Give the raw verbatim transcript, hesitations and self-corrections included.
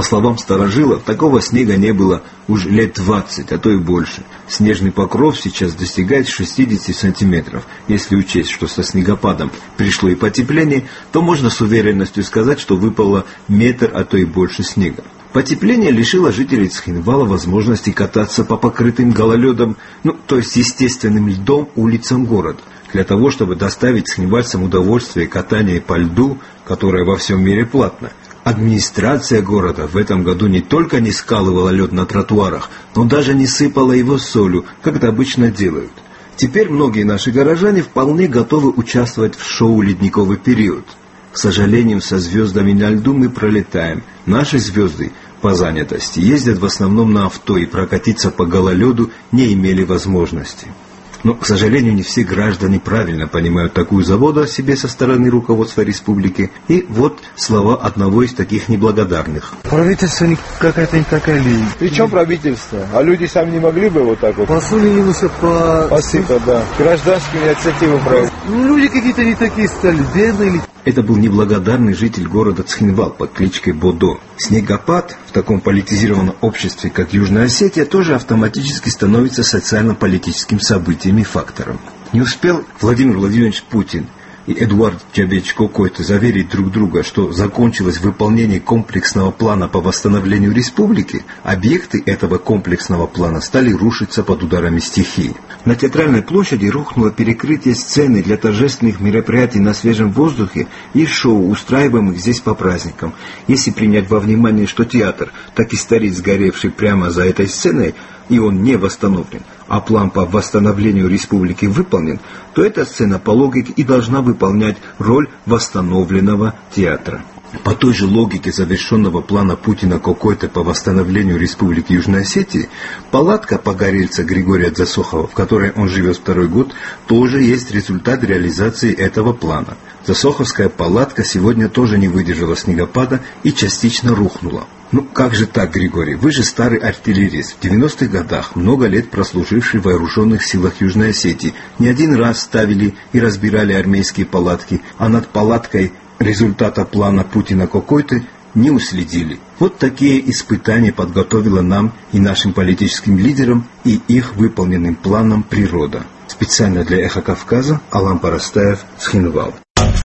По словам старожилов, такого снега не было уже лет двадцать, а то и больше. Снежный покров сейчас достигает шестидесяти сантиметров. Если учесть, что со снегопадом пришло и потепление, то можно с уверенностью сказать, что выпало метр, а то и больше снега. Потепление лишило жителей Цхинвала возможности кататься по покрытым гололедом, ну, то есть естественным льдом, улицам города. Для того, чтобы доставить цхинвальцам удовольствие катания по льду, которое во всем мире платно, администрация города в этом году не только не скалывала лед на тротуарах, но даже не сыпала его солью, как это обычно делают. Теперь многие наши горожане вполне готовы участвовать в шоу «Ледниковый период». К сожалению, со звездами на льду мы пролетаем. Наши звезды по занятости ездят в основном на авто и прокатиться по гололеду не имели возможности. Но, к сожалению, не все граждане правильно понимают такую заботу о себе со стороны руководства республики. И вот слова одного из таких неблагодарных. Правительство какая-то не такая линия. Причем правительство? А люди сами не могли бы вот так вот? Посулились по... Посыпать, да. Гражданскую инициативу проявить. Ну, люди какие-то не такие стали, бедные. Это был неблагодарный житель города Цхинвал под кличкой Бодо. Снегопад в таком политизированном обществе, как Южная Осетия, тоже автоматически становится социально-политическим событием и фактором. Не успел Владимир Владимирович Путин и Эдуард Джабеч Кокойто заверить друг друга, что закончилось выполнение комплексного плана по восстановлению республики, объекты этого комплексного плана стали рушиться под ударами стихии. На Театральной площади рухнуло перекрытие сцены для торжественных мероприятий на свежем воздухе и шоу, устраиваемых здесь по праздникам. Если принять во внимание, что театр так и стоит сгоревший прямо за этой сценой, и он не восстановлен, а план по восстановлению республики выполнен, то эта сцена по логике и должна выполнять роль восстановленного театра. По той же логике завершенного плана Путина Кокойто по восстановлению Республики Южной Осетии, палатка погорельца Григория Дзасохова, в которой он живет второй год, тоже есть результат реализации этого плана. Засоховская палатка сегодня тоже не выдержала снегопада и частично рухнула. Ну как же так, Григорий? Вы же старый артиллерист, в девяностых годах, много лет прослуживший в вооруженных силах Южной Осетии. Не один раз ставили и разбирали армейские палатки, а над палаткой результата плана Путина Кокойто не уследили. Вот такие испытания подготовила нам и нашим политическим лидерам и их выполненным планом природа. Специально для Эхо Кавказа Алан Парастаев, Цхинвал.